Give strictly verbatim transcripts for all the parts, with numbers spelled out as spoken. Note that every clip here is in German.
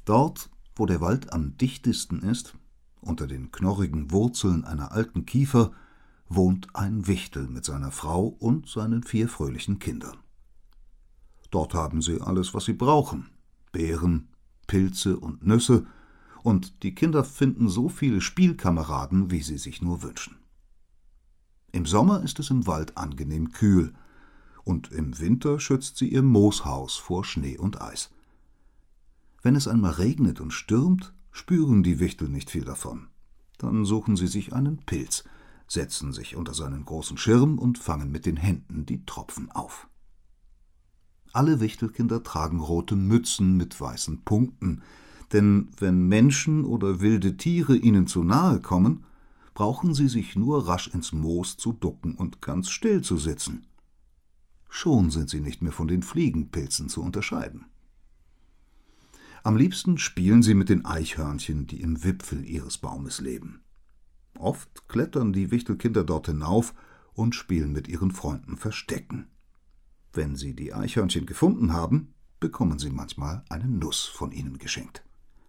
Dort, wo der Wald am dichtesten ist, unter den knorrigen Wurzeln einer alten Kiefer, wohnt ein Wichtel mit seiner Frau und seinen vier fröhlichen Kindern. Dort haben sie alles, was sie brauchen: Beeren, Pilze und Nüsse, und die Kinder finden so viele Spielkameraden, wie sie sich nur wünschen. Im Sommer ist es im Wald angenehm kühl, und im Winter schützt sie ihr Mooshaus vor Schnee und Eis. Wenn es einmal regnet und stürmt, spüren die Wichtel nicht viel davon. Dann suchen sie sich einen Pilz, setzen sich unter seinen großen Schirm und fangen mit den Händen die Tropfen auf. Alle Wichtelkinder tragen rote Mützen mit weißen Punkten, denn wenn Menschen oder wilde Tiere ihnen zu nahe kommen, brauchen sie sich nur rasch ins Moos zu ducken und ganz still zu sitzen. Schon sind sie nicht mehr von den Fliegenpilzen zu unterscheiden. Am liebsten spielen sie mit den Eichhörnchen, die im Wipfel ihres Baumes leben. Oft klettern die Wichtelkinder dort hinauf und spielen mit ihren Freunden Verstecken. Wenn sie die Eichhörnchen gefunden haben, bekommen sie manchmal eine Nuss von ihnen geschenkt.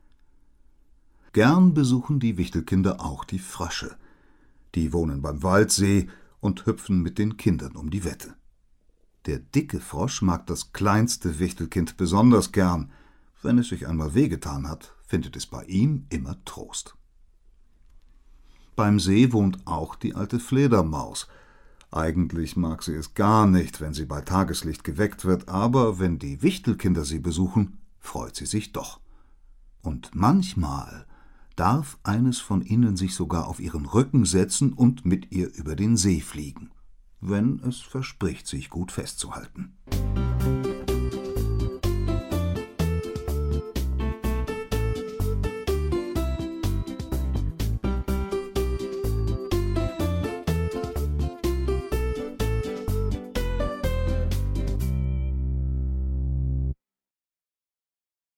Gern besuchen die Wichtelkinder auch die Frösche. Die wohnen beim Waldsee und hüpfen mit den Kindern um die Wette. Der dicke Frosch mag das kleinste Wichtelkind besonders gern. Wenn es sich einmal wehgetan hat, findet es bei ihm immer Trost. Beim See wohnt auch die alte Fledermaus. Eigentlich mag sie es gar nicht, wenn sie bei Tageslicht geweckt wird, aber wenn die Wichtelkinder sie besuchen, freut sie sich doch. Und manchmal darf eines von ihnen sich sogar auf ihren Rücken setzen und mit ihr über den See fliegen, wenn es verspricht, sich gut festzuhalten.